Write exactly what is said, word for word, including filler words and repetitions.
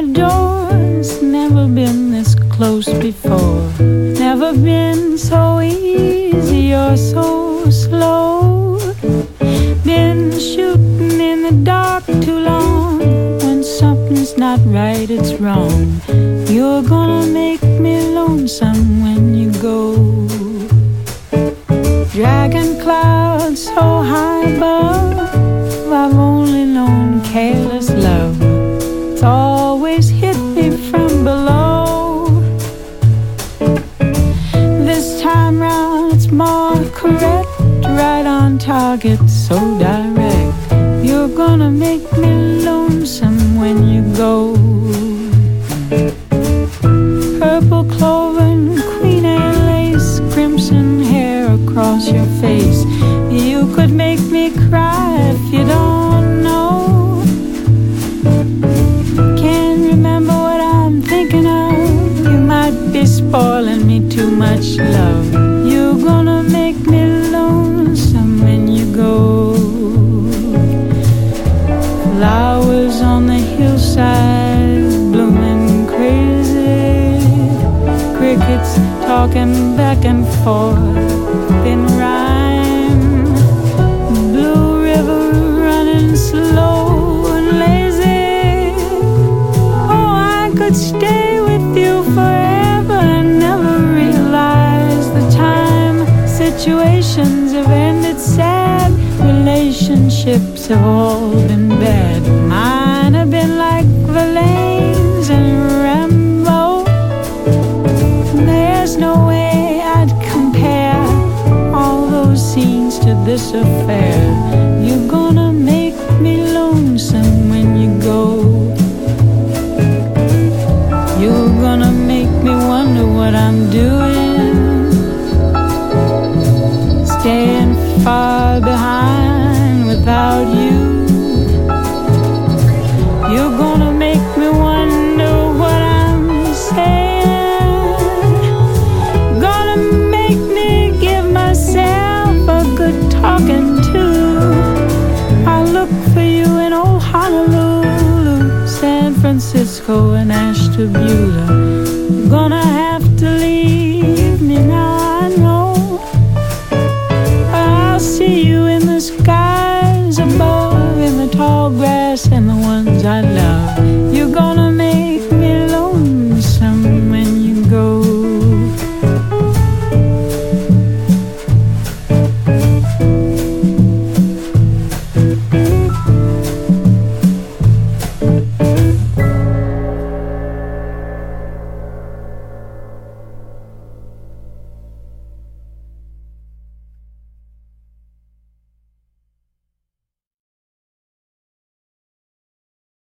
my door's never been this close before. Never been so easy or so slow. Been shooting in the dark too long. When something's not right, it's wrong. You're gonna make me lonesome when you go. Dragging clouds so high above, I've only known careless love. It's always hit me from below. This time round it's more correct, right on target, so direct. You're gonna make me lonesome when you go. Purple clover and queen anne lace, crimson hair across your face. You could make me cry if you don't know. Can't remember what I'm thinking of. You might be spoiling me too much, love. You're gonna make me lonesome when you go. Flowers on the hillside blooming crazy, crickets talking back and forth in rhyme, blue river running slow and lazy. Oh, I could stay with you forever and never realize the time. Situations have ended sad, relationships have all been bad. Mine have been like Verlaine's and Rambo. There's no way I'd compare all those scenes to this affair. You're gonna make me lonesome when you go. You're gonna make me wonder what I'm doing, staying far behind without you. You're gonna make me wonder what I'm saying, gonna make me give myself a good talking to. I look for you in old Honolulu, San Francisco and Ashtabula. You're gonna have to leave